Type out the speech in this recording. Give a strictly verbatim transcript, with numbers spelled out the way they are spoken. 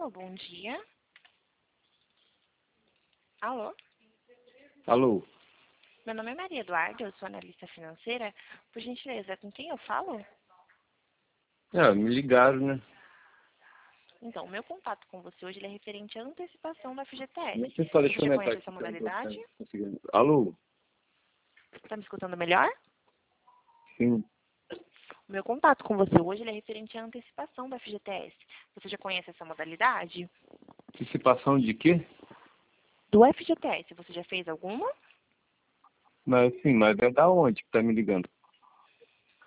Alô, bom dia. Alô? Alô? Meu nome é Maria Eduarda, eu sou analista financeira. Por gentileza, com quem eu falo? Ah, me ligaram, né? Então, o meu contato com você hoje ele é referente à antecipação da F G T S. Como é que você fala? Você Deixa eu já aumentar conhece aqui, essa que eu não tô modalidade? conseguindo. Alô? Está me escutando melhor? Sim. O meu contato com você hoje ele é referente à antecipação da F G T S. Você já conhece essa modalidade? Antecipação de quê? Do F G T S, você já fez alguma? Mas sim, mas é da onde que tá me ligando?